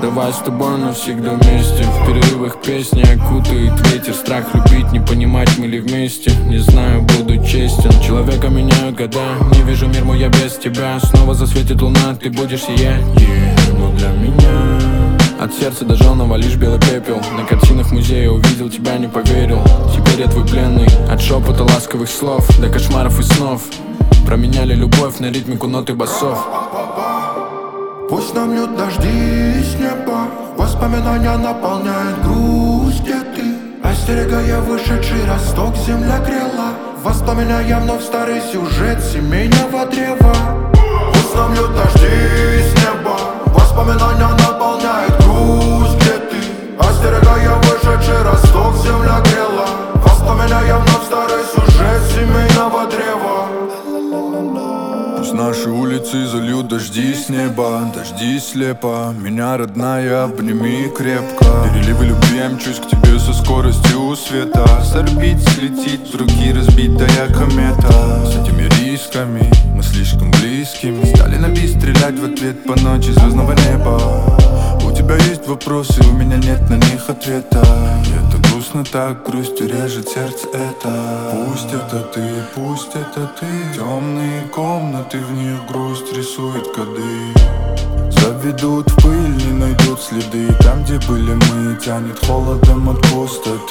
Расставаясь с тобой навсегда вместе. В перерывах песни окутает ветер. Страх любить, не понимать, мы ли вместе. Не знаю, буду честен. Человека меняют года. Не вижу мир мой, я без тебя. Снова засветит луна, ты будешь сиять. Но для меня от сердца до жженого лишь белый пепел. На картинах музея увидел тебя, не поверил. Теперь я твой пленный. От шепота ласковых слов до кошмаров и снов. Променяли любовь на ритмику нот и басов. Пусть нам льют дожди с неба, воспоминания наполняют грусть, где ты. Остерегая вышедший росток, земля грела. Воспоминая вновь старый сюжет семейного древа. Пусть нам льют дожди с неба, воспоминания наполняют грусть, где ты. Остерегая вышедший росток, земля грела. Воспоминая вновь старый сюжет семейного древа. Пусть наши улицы зальют дожди с неба, дожди слепо. Меня, родная, обними крепко. Переливы любви, я мчусь к тебе со скоростью света. С орбит слетит в руки разбитая комета. С этими рисками мы слишком близкими. Стали на бис стрелять в ответ по ночи звездного неба. У тебя есть вопросы, у меня нет на них ответа. И это грустно так, грустью режет сердце это. Пусть это ты, пусть это ты. Темные комнаты, в них грусть рисует коды. Заведут в пыль, не найдут следы. Там, где были мы, тянет холодом от пустоты.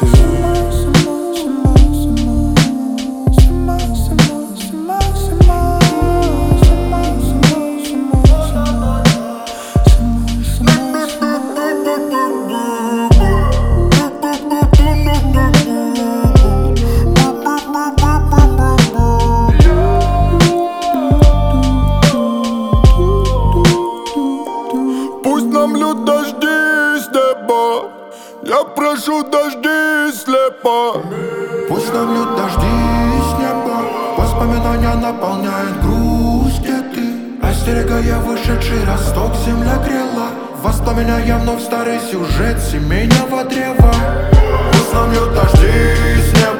Пусть нам льют дожди с неба, я прошу дожди слепо. Пусть нам льют дожди с неба, воспоминания наполняют грусть, где ты. Остерегая вышедший росток, земля грела. Воспоминая вновь старый сюжет семейного древа. Пусть нам льют дожди с неба.